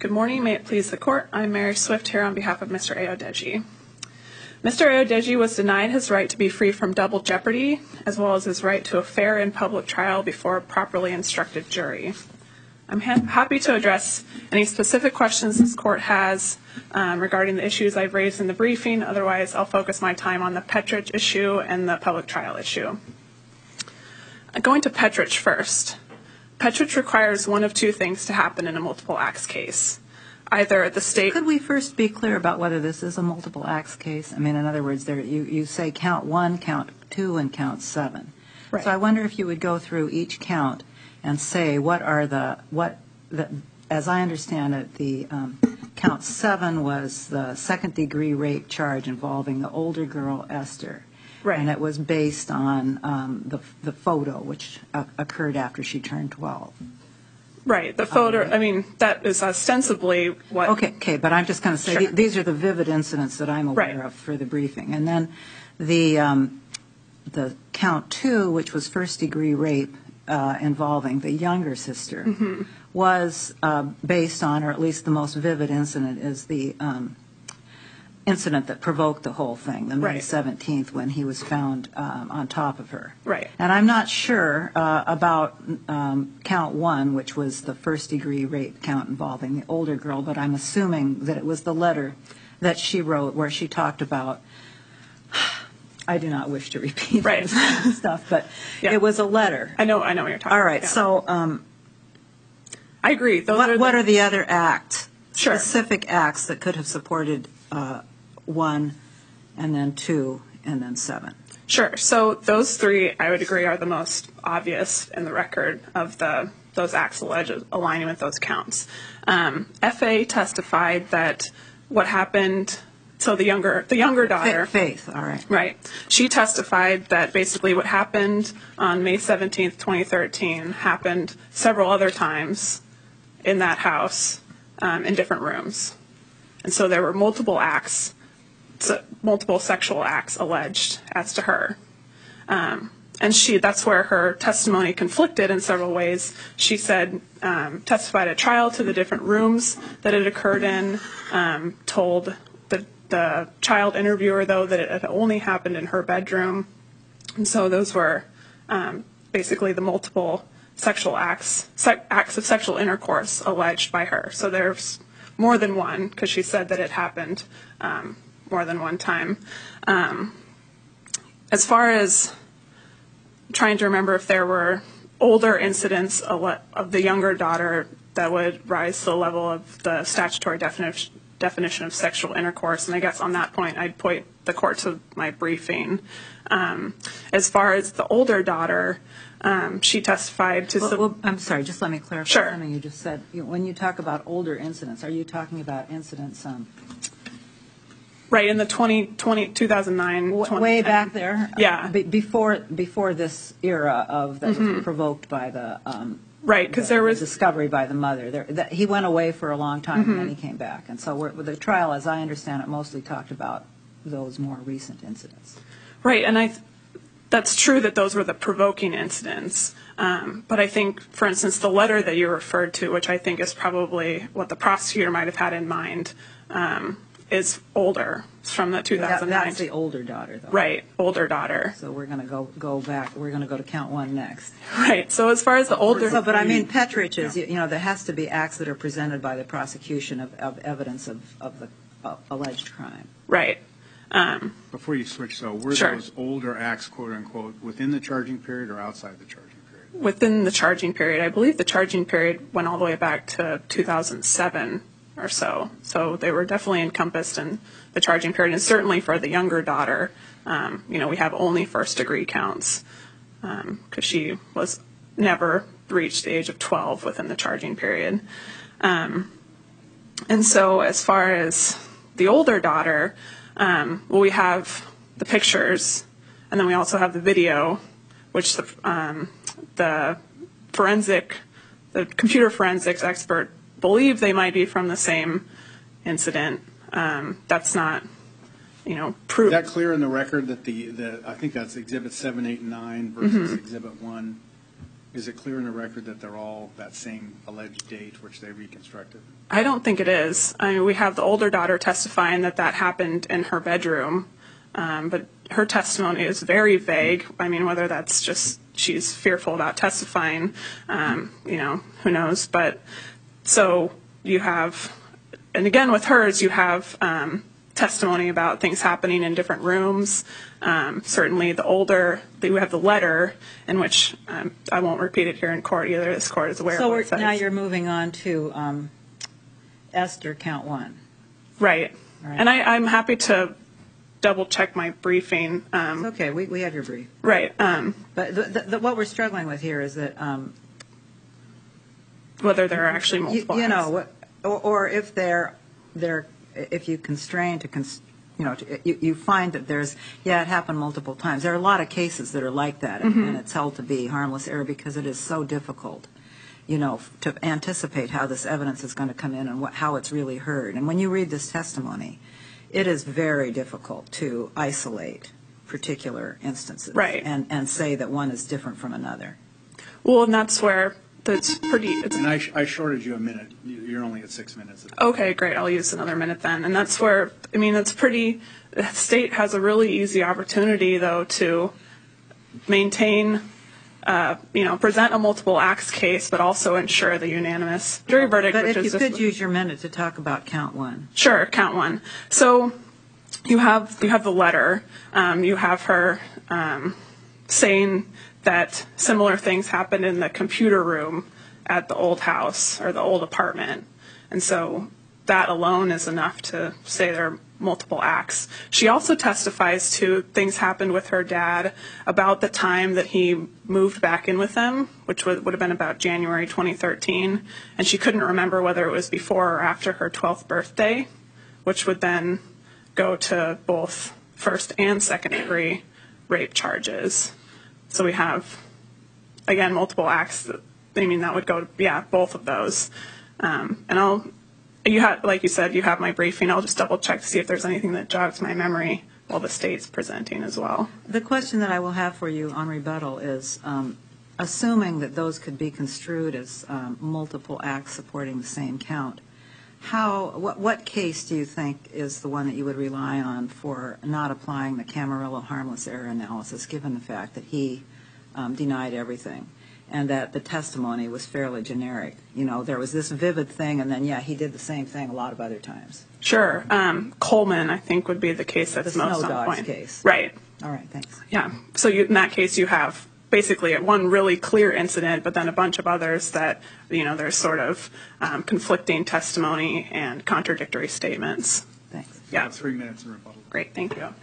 Good morning. May it please the court. I'm Mary Swift here on behalf of Mr. Ayodeji. Mr. Ayodeji was denied his right to be free from double jeopardy, as well as his right to a fair and public trial before a properly instructed jury. I'm happy to address any specific questions this court has regarding the issues I've raised in the briefing. Otherwise, I'll focus my time on the Petrich issue and the public trial issue. Going to Petrich first. Petrich requires one of two things to happen in a multiple acts case. Either the state... Could we first be clear about whether this is a multiple acts case? I mean, in other words, you say count 1, count 2, and count 7. Right. So I wonder if you would go through each count and say as I understand it, the count 7 was the second-degree rape charge involving the older girl, Esther. Right. And it was based on the photo, which occurred after she turned 12. Right. The photo, I mean, that is ostensibly what... Okay, but I'm just going to say Sure. these are the vivid incidents that I'm aware Right. of for the briefing. And then the count 2, which was first-degree rape involving the younger sister, was based on, or at least the most vivid incident is the incident that provoked the whole thing, the May Right. 17th, when he was found on top of her. Right. And I'm not sure about count 1, which was the first-degree rape count involving the older girl, but I'm assuming that it was the letter that she wrote where she talked about, I do not wish to repeat Right. this stuff, but Yeah. it was a letter. I know what you're talking about. All right, Yeah. so I agree. what are the other acts, Sure. specific acts that could have supported 1, and then 2, and then 7? Sure. So those three, I would agree, are the most obvious in the record of those acts alleged aligning with those counts. F.A. testified that what happened, so the younger daughter... Faith, all right. Right. She testified that basically what happened on May 17th, 2013 happened several other times in that house in different rooms. And so there were multiple sexual acts alleged as to her. And that's where her testimony conflicted in several ways. She said, testified at trial to the different rooms that it occurred in, told the child interviewer, though, that it had only happened in her bedroom. And so those were basically the multiple sexual acts of sexual intercourse alleged by her. So there's more than one, because she said that it happened more than one time. As far as trying to remember if there were older incidents of the younger daughter that would rise to the level of the statutory definition of sexual intercourse, and I guess on that point I'd point the court to my briefing. As far as the older daughter, she testified to... Well, I'm sorry, just let me clarify Sure. something you just said. When you talk about older incidents, are you talking about incidents... Right, in the 2009... way back there? Yeah. Before this era of that was provoked by the... Right, because there was... discovery by the mother. He went away for a long time and then he came back. And so the trial, as I understand it, mostly talked about those more recent incidents. Right, and that's true that those were the provoking incidents. But I think, for instance, the letter that you referred to, which I think is probably what the prosecutor might have had in mind, is older. It's from the 2009. That's the older daughter, though. Right, older daughter. So we're going to go back. We're going to go to count 1 next. Right, so as far as the older... But I mean, Petrich is, there has to be acts that are presented by the prosecution of evidence of the alleged crime. Right. Before you switch, though, were Sure. those older acts, quote unquote, within the charging period or outside the charging period? Within the charging period. I believe the charging period went all the way back to 2007 or so. So they were definitely encompassed in the charging period. And certainly for the younger daughter, we have only first-degree counts because she was never reached the age of 12 within the charging period. And so as far as the older daughter, we have the pictures, and then we also have the video, which the computer forensics expert believe they might be from the same incident. That's not, proof. Is that clear in the record that I think that's Exhibit 7, 8, and 9 versus Exhibit 1? Is it clear in the record that they're all that same alleged date which they reconstructed? I don't think it is. I mean, we have the older daughter testifying that happened in her bedroom, but her testimony is very vague. I mean, whether that's just she's fearful about testifying, who knows. But so you have, and again with hers, you have testimony about things happening in different rooms. Certainly we have the letter in which I won't repeat it here in court either. This court is aware of what it says. So now you're moving on to Esther, count 1. Right. Right. And I'm happy to double check my briefing. It's okay, we have your brief. Right. But what we're struggling with here is that Whether there are actually multiple acts. Or if if you constrain to you find that it happened multiple times. There are a lot of cases that are like that, and it's held to be harmless error because it is so difficult, to anticipate how this evidence is going to come in and how it's really heard. And when you read this testimony, it is very difficult to isolate particular instances, right, and say that one is different from another. Well, and that's where that's pretty. And I shorted you a minute. You're only at 6 minutes. Okay, great. I'll use another minute then. And that's where, I mean, it's pretty, the state has a really easy opportunity, though, to maintain, present a multiple acts case, but also ensure the unanimous jury verdict. But if you could use your minute to talk about count 1. Sure, count 1. So you have the letter. You have her saying that similar things happened in the computer room at the old house or the old apartment. And so that alone is enough to say there are multiple acts. She also testifies to things happened with her dad about the time that he moved back in with them, which would have been about January 2013. And she couldn't remember whether it was before or after her 12th birthday, which would then go to both first and second degree rape charges. So we have, again, multiple acts. That would go to, both of those. And like you said, you have my briefing. I'll just double check to see if there's anything that jogs my memory while the state's presenting as well. The question that I will have for you on rebuttal is, assuming that those could be construed as multiple acts supporting the same count, what case do you think is the one that you would rely on for not applying the Camarillo harmless error analysis, given the fact that he denied everything and that the testimony was fairly generic? There was this vivid thing, and then, he did the same thing a lot of other times. Sure. Coleman, I think, would be the case that's most on point. Case. Right. All right, thanks. Yeah. So in that case, you have basically one really clear incident, but then a bunch of others that, there's sort of conflicting testimony and contradictory statements. Thanks. Yeah. 3 minutes in rebuttal. Great. Thank you.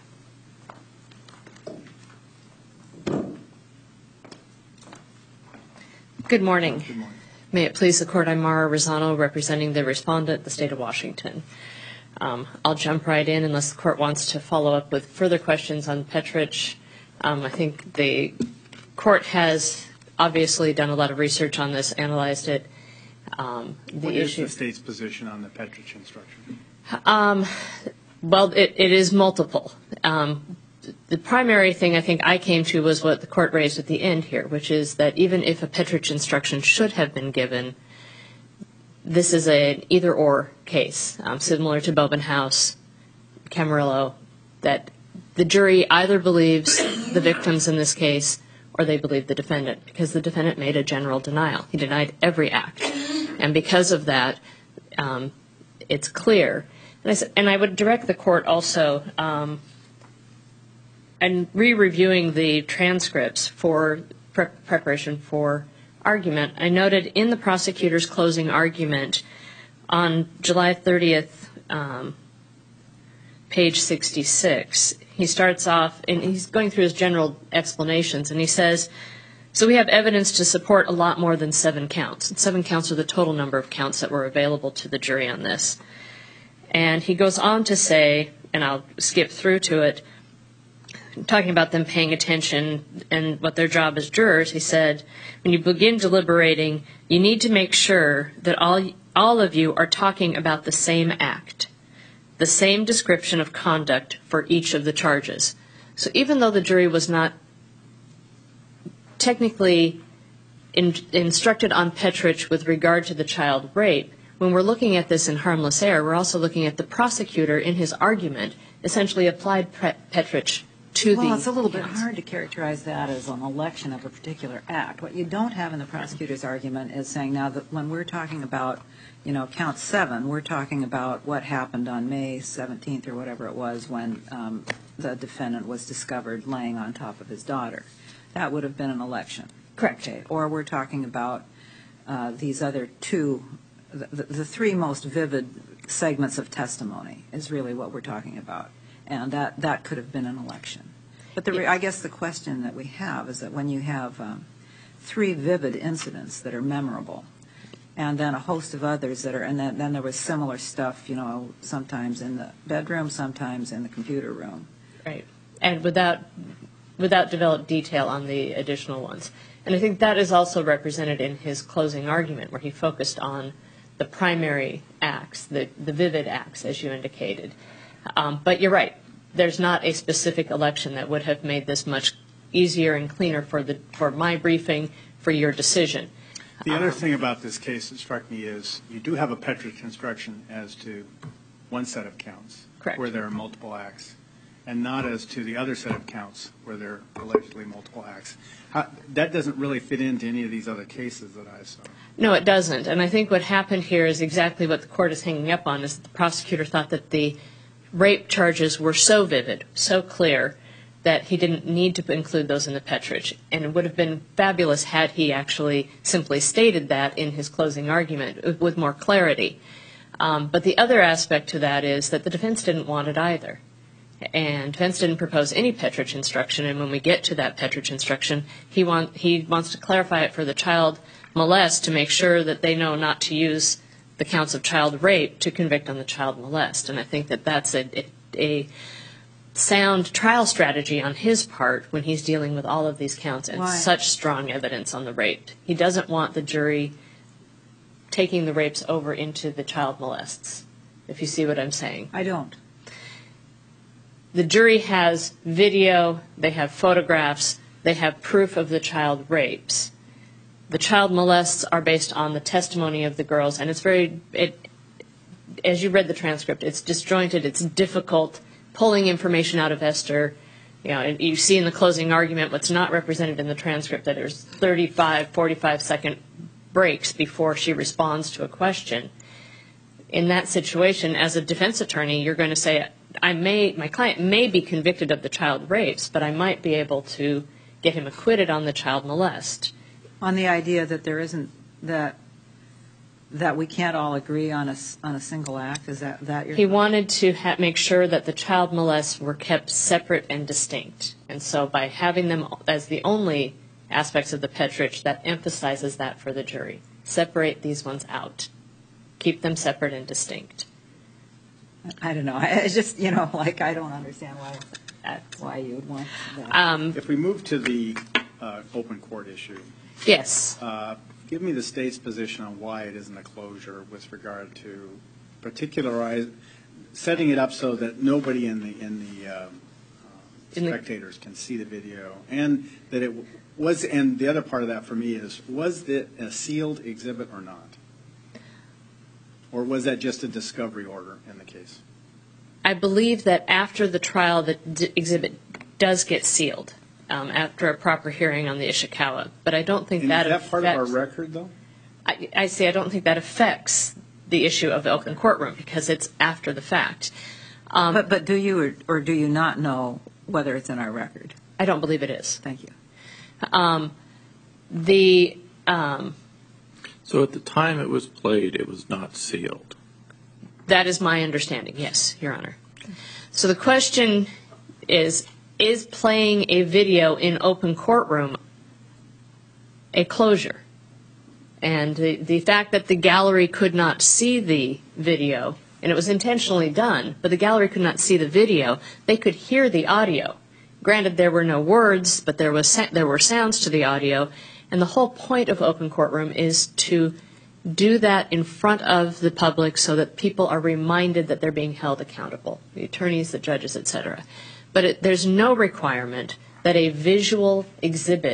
Good morning. Good morning. May it please the Court, I'm Mara Rosano, representing the respondent, the State of Washington. I'll jump right in unless the Court wants to follow up with further questions on Petrich. I think the Court has obviously done a lot of research on this, analyzed it. What is the State's position on the Petrich instruction? Well, it is multiple. The primary thing I think I came to was what the Court raised at the end here, which is that even if a Petrich instruction should have been given, this is an either-or case, similar to Bobenhouse, Camarillo, that the jury either believes the victims in this case or they believe the defendant, because the defendant made a general denial. He denied every act. And because of that, it's clear. And I would direct the Court also, and re-reviewing the transcripts for preparation for argument, I noted in the prosecutor's closing argument on July 30th, page 66, he starts off, and he's going through his general explanations, and he says, so we have evidence to support a lot more than 7 counts. And 7 counts are the total number of counts that were available to the jury on this. And he goes on to say, and I'll skip through to it, talking about them paying attention and what their job as jurors, he said, when you begin deliberating, you need to make sure that all of you are talking about the same act, the same description of conduct for each of the charges. So even though the jury was not technically instructed on Petrich with regard to the child rape, when we're looking at this in harmless error, we're also looking at the prosecutor in his argument essentially applied Petrich to the Well, it's a little bit counts. hard to characterize that as an election of a particular act. What you don't have in the prosecutor's argument is saying now that when we're talking about, count 7, we're talking about what happened on May 17th or whatever it was when the defendant was discovered laying on top of his daughter. That would have been an election. Correct. Okay. Or we're talking about these other two, the three most vivid segments of testimony is really what we're talking about. And that could have been an election. But I guess the question that we have is that when you have three vivid incidents that are memorable, and then a host of others that are, and then there was similar stuff, sometimes in the bedroom, sometimes in the computer room. Right. And without developed detail on the additional ones. And I think that is also represented in his closing argument, where he focused on the primary acts, the vivid acts, as you indicated. But you're right. There's not a specific election that would have made this much easier and cleaner for my briefing, for your decision. The other thing about this case that struck me is you do have a Petrich instruction as to one set of counts. Correct. Where there are multiple acts, and not as to the other set of counts where there are allegedly multiple acts. That doesn't really fit into any of these other cases that I saw. No, it doesn't. And I think what happened here is exactly what the court is hanging up on, is that the prosecutor thought that the rape charges were so vivid, so clear, that he didn't need to include those in the Petrich. And it would have been fabulous had he actually simply stated that in his closing argument with more clarity. But the other aspect to that is that the defense didn't want it either. And defense didn't propose any Petrich instruction. And when we get to that Petrich instruction, he wants to clarify it for the child molest to make sure that they know not to use the counts of child rape to convict on the child molest. And I think that that's a sound trial strategy on his part when he's dealing with all of these counts and such strong evidence on the rape. He doesn't want the jury taking the rapes over into the child molests, if you see what I'm saying. I don't. The jury has video, they have photographs, they have proof of the child rapes. The child molests are based on the testimony of the girls, and it's as you read the transcript, it's disjointed, it's difficult, pulling information out of Esther. And you see in the closing argument what's not represented in the transcript, that there's 35, 45-second breaks before she responds to a question. In that situation, as a defense attorney, you're going to say, my client may be convicted of the child rapes, but I might be able to get him acquitted on the child molest. On the idea that there isn't, that we can't all agree on a single act, is that your He wanted to make sure that the child molests were kept separate and distinct. And so by having them as the only aspects of the Petrich, that emphasizes that for the jury. Separate these ones out. Keep them separate and distinct. I don't know. It's just, I don't understand why you would want that. If we move to the open court issue, Yes. give me the state's position on why it isn't a closure with regard to setting it up so that nobody in the spectators can see the video, and that it was. And the other part of that for me is, was it a sealed exhibit or not, or was that just a discovery order in the case? I believe that after the trial, the exhibit does get sealed after a proper hearing on the Ishikawa. But I don't think that affects... Is that part of our record, though? I don't think that affects the issue of the open courtroom, because it's after the fact. But do you or do you not know whether it's in our record? I don't believe it is. Thank you. So at the time it was played, it was not sealed? That is my understanding, yes, Your Honor. So the question is playing a video in open courtroom a closure? And the fact that the gallery could not see the video, and it was intentionally done, but the gallery could not see the video, they could hear the audio. Granted, there were no words, but there were sounds to the audio, and the whole point of open courtroom is to do that in front of the public so that people are reminded that they're being held accountable, the attorneys, the judges, etc. But there's no requirement that a visual exhibit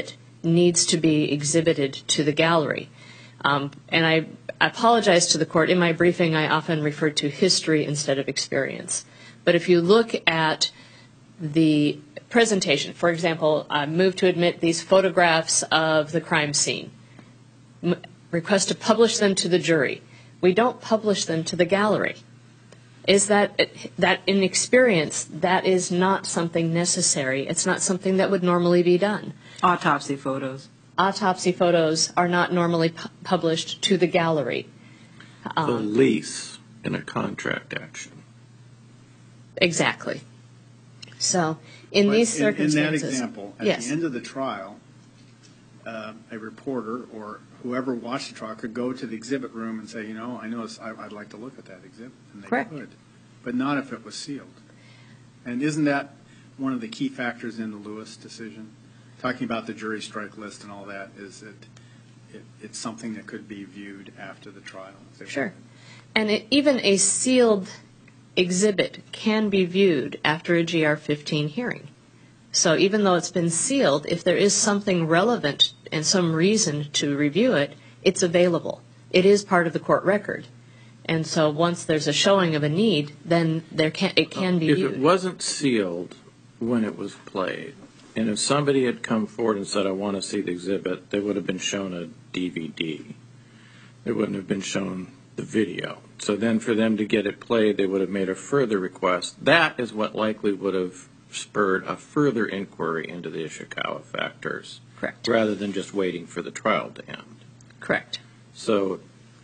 needs to be exhibited to the gallery. And I apologize to the court. In my briefing, I often refer to history instead of experience. But if you look at the presentation, for example, move to admit these photographs of the crime scene, request to publish them to the jury. We don't publish them to the gallery. Is that in experience, that is not something necessary. It's not something that would normally be done. Autopsy photos. Autopsy photos are not normally published to the gallery. The lease in a contract action. Exactly. So in these circumstances. In that example, at yes. the end of the trial, a reporter or whoever watched the trial could go to the exhibit room and say, I'd like to look at that exhibit. And they Correct. could, but not if it was sealed. And isn't that one of the key factors in the Lewis decision? Talking about the jury strike list and all that, is that it's something that could be viewed after the trial. Sure. And even a sealed exhibit can be viewed after a GR-15 hearing. So even though it's been sealed, if there is something relevant and some reason to review it, it's available. It is part of the court record. And so once there's a showing of a need, then it can be viewed. If it wasn't sealed when it was played, and if somebody had come forward and said, I want to see the exhibit, they would have been shown a DVD. They wouldn't have been shown the video. So then for them to get it played, they would have made a further request. That is what likely would have spurred a further inquiry into the Ishikawa factors. Correct. Rather than just waiting for the trial to end. Correct. So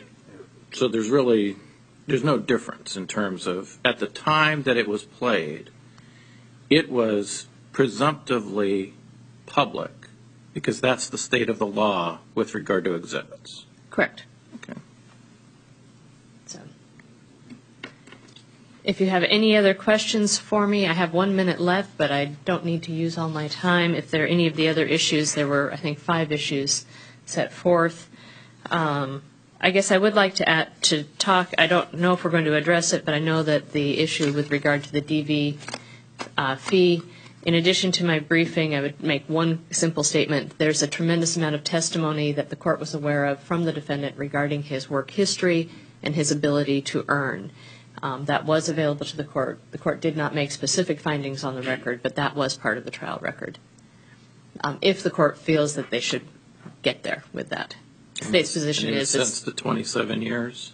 there's no difference in terms of, at the time that it was played, it was presumptively public, because that's the state of the law with regard to exhibits. Correct. Okay. So, if you have any other questions for me, I have 1 minute left, but I don't need to use all my time. If there are any of the other issues, there were, I think, 5 issues set forth. I guess I would like to talk, I don't know if we're going to address it, but I know that the issue with regard to the DV fee, in addition to my briefing, I would make one simple statement. There's a tremendous amount of testimony that the court was aware of from the defendant regarding his work history and his ability to earn. That was available to the court. The court did not make specific findings on the record, but that was part of the trial record. If the court feels that they should get there with that. The state's position And is sentenced to 27 years?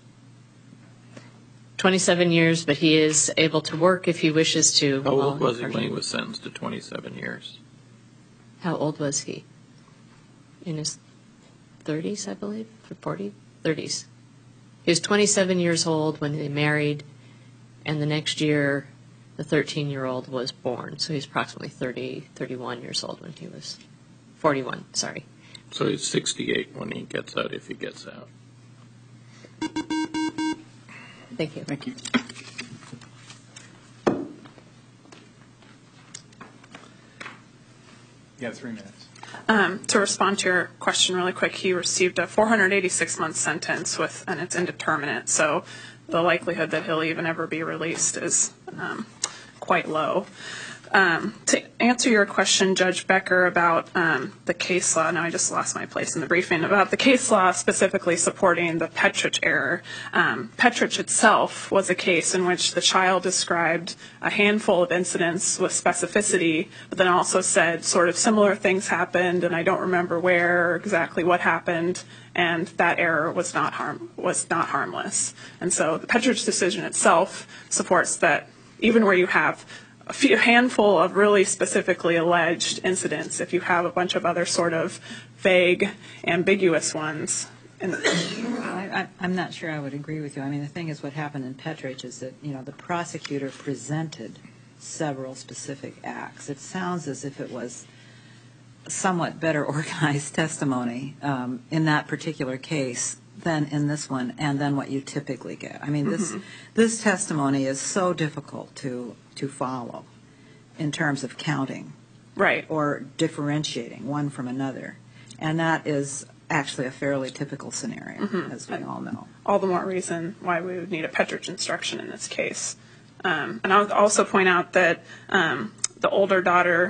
27 years, but he is able to work if he wishes to. How old was he when he was sentenced to 27 years? How old was he? In his 30s, I believe, or 40? 30s. He was 27 years old when they married, and the next year the 13-year-old was born. So he's approximately 31 years old when he was 41, sorry. So he's 68 when he gets out, if he gets out. Thank you. Thank you. You have 3 minutes. To respond to your question really quick, he received a 486-month sentence and it's indeterminate, so the likelihood that he'll even ever be released is quite low. To answer your question, Judge Becker, about the case law, now I just lost my place in the briefing, about the case law specifically supporting the Petrich error. Petrich itself was a case in which the child described a handful of incidents with specificity, but then also said sort of similar things happened, and I don't remember where or exactly what happened, and that error was not harmless. And so the Petrich decision itself supports that even where you have a handful of really specifically alleged incidents, if you have a bunch of other sort of vague, ambiguous ones. I'm not sure I would agree with you. I mean, the thing is, what happened in Petrich is that, the prosecutor presented several specific acts. It sounds as if it was somewhat better organized testimony in that particular case than in this one, and then what you typically get. I mean, this testimony is so difficult to follow in terms of counting, Right. or differentiating one from another, and that is actually a fairly typical scenario, as we all know. All the more reason why we would need a Petrich instruction in this case. And I would also point out that the older daughter,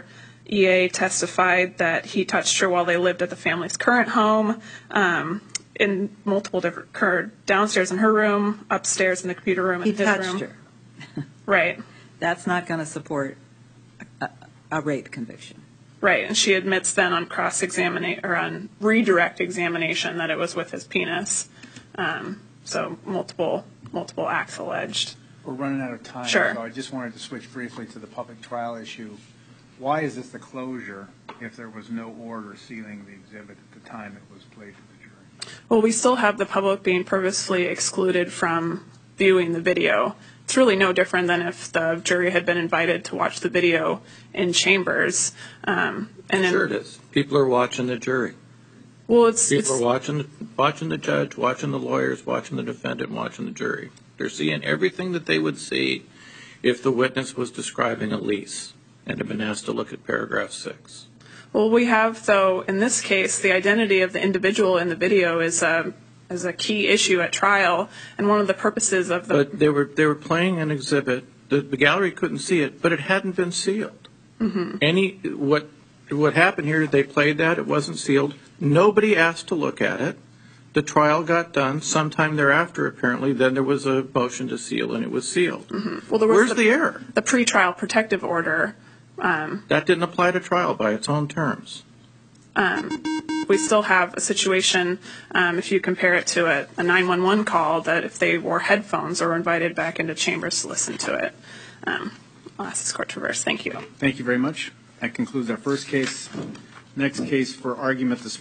EA testified that he touched her while they lived at the family's current home, in multiple different, occurred downstairs in her room, upstairs in the computer room, He in his touched room. her. Right, That's not going to support a rape conviction. right. And she admits then on cross-examination, or on redirect examination, that it was with his penis. So multiple acts alleged. We're running out of time. Sure. So I just wanted to switch briefly to the public trial issue. Why is this the closure if there was no order sealing the exhibit at the time it was played to the jury? Well, we still have the public being purposely excluded from viewing the video. It's really no different than if the jury had been invited to watch the video in chambers. Sure it is. People are watching the jury. Well, People are watching the judge, watching the lawyers, watching the defendant, watching the jury. They're seeing everything that they would see if the witness was describing a lease and had been asked to look at paragraph 6. Well, we have, though, in this case, the identity of the individual in the video is a key issue at trial, and one of the purposes of the... But they were playing an exhibit. The gallery couldn't see it, but it hadn't been sealed. Mm-hmm. What happened here, they played that, it wasn't sealed. Nobody asked to look at it. The trial got done sometime thereafter, apparently. Then there was a motion to seal, and it was sealed. Mm-hmm. Well, there was Where's the error? The pretrial protective order. That didn't apply to trial by its own terms. We still have a situation, if you compare it to a 911 call, that if they wore headphones or were invited back into chambers to listen to it. I'll ask this court to reverse. Thank you. Thank you very much. That concludes our first case. Next case for argument this